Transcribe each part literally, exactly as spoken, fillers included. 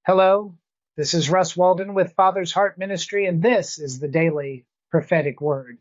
Hello, this is Russ Walden with Father's Heart Ministry, and this is the Daily Prophetic Word.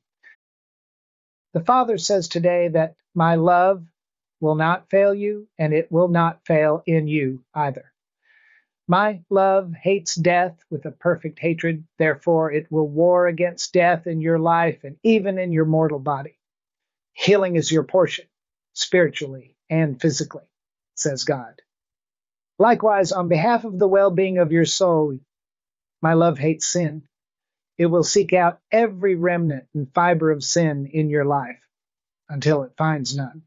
The Father says today that my love will not fail you, and it will not fail in you either. My love hates death with a perfect hatred, therefore it will war against death in your life and even in your mortal body. Healing is your portion, spiritually and physically, says God. Likewise, on behalf of the well-being of your soul, my love hates sin. It will seek out every remnant and fiber of sin in your life until it finds none.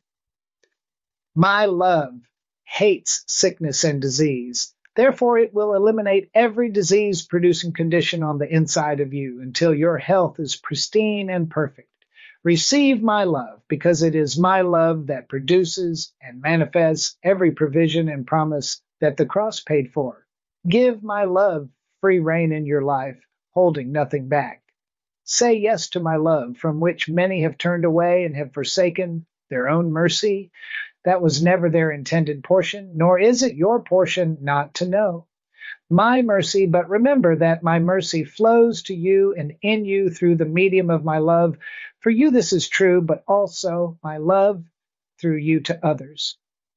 My love hates sickness and disease. Therefore, it will eliminate every disease-producing condition on the inside of you until your health is pristine and perfect. Receive my love, because it is my love that produces and manifests every provision and promise that the cross paid for. Give my love free rein in your life, holding nothing back. Say yes to my love, from which many have turned away and have forsaken their own mercy. That was never their intended portion, nor is it your portion not to know my mercy. But remember that my mercy flows to you and in you through the medium of my love. For you this is true, but also my love through you to others.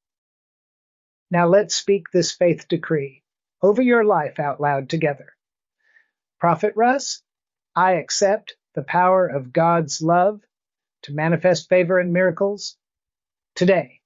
Now let's speak this faith decree over your life out loud together. Prophet Russ, I accept the power of God's love to manifest favor and miracles today.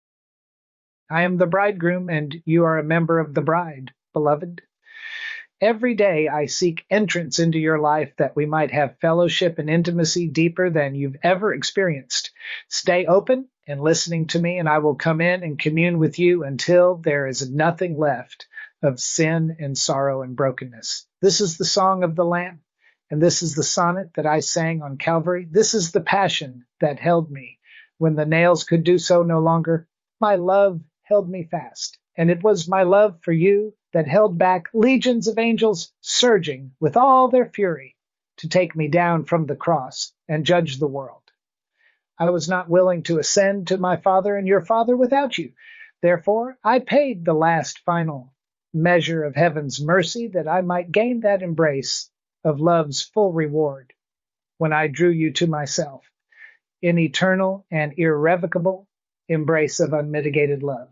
I am the bridegroom, and you are a member of the bride, beloved. Every day I seek entrance into your life that we might have fellowship and intimacy deeper than you've ever experienced. Stay open and listening to me, and I will come in and commune with you until there is nothing left of sin and sorrow and brokenness. This is the song of the Lamb, and this is the sonnet that I sang on Calvary. This is the passion that held me when the nails could do so no longer. My love held me fast, and it was my love for you that held back legions of angels surging with all their fury to take me down from the cross and judge the world. I was not willing to ascend to my Father and your Father without you. Therefore, I paid the last final measure of heaven's mercy that I might gain that embrace of love's full reward when I drew you to myself in eternal and irrevocable embrace of unmitigated love.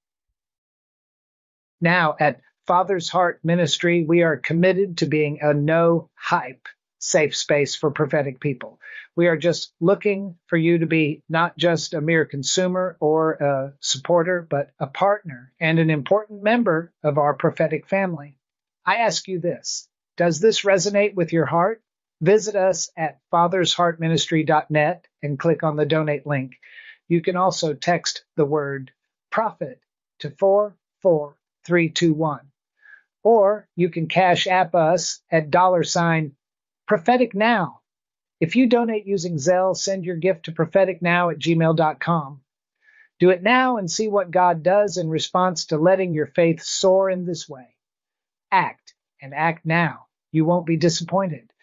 Now, at Father's Heart Ministry, we are committed to being a no-hype safe space for prophetic people. We are just looking for you to be not just a mere consumer or a supporter, but a partner and an important member of our prophetic family. I ask you this: does this resonate with your heart? Visit us at fathers heart ministry dot net and click on the donate link. You can also text the word prophet to four four three two one. Or you can cash app us at dollar sign prophetic now. If you donate using Zelle, send your gift to prophetic now at gmail dot com. Do it now and see what God does in response to letting your faith soar in this way. Act, and act now. You won't be disappointed.